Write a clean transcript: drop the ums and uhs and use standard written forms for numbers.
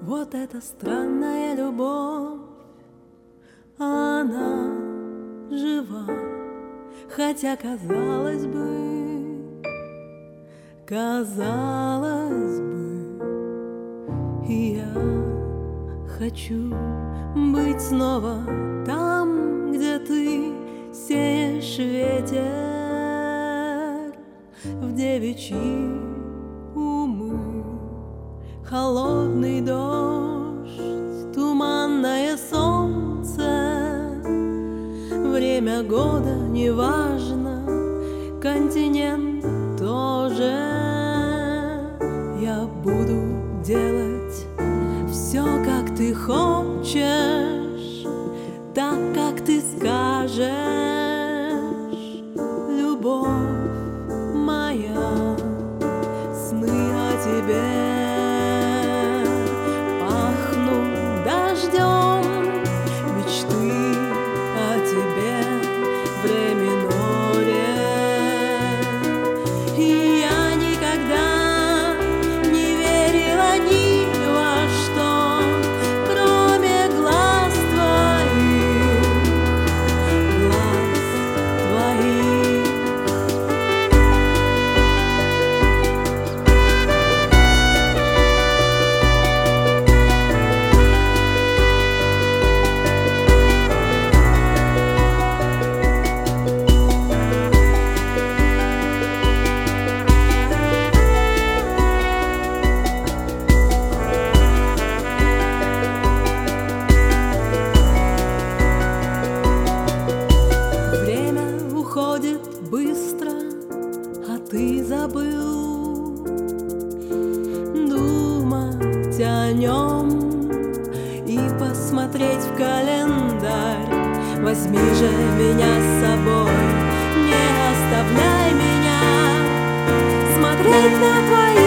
Вот эта странная любовь, она жива, хотя казалось бы, и я хочу быть снова там, где ты сеешь ветер в девичьи умы. Холодный дождь, туманное солнце, время года неважно, континент тоже. Я буду делать все, как ты хочешь, так, как ты скажешь, любовь моя, сны о тебе пахнут дождем, мечты о тебе в ре миноре. И я никогда не верила ни во что, кроме глаз твоих, глаз твоих. Уходит быстро, а ты забыл думать о нем и посмотреть в календарь. Возьми же меня с собой, не оставляй меня смотреть на твои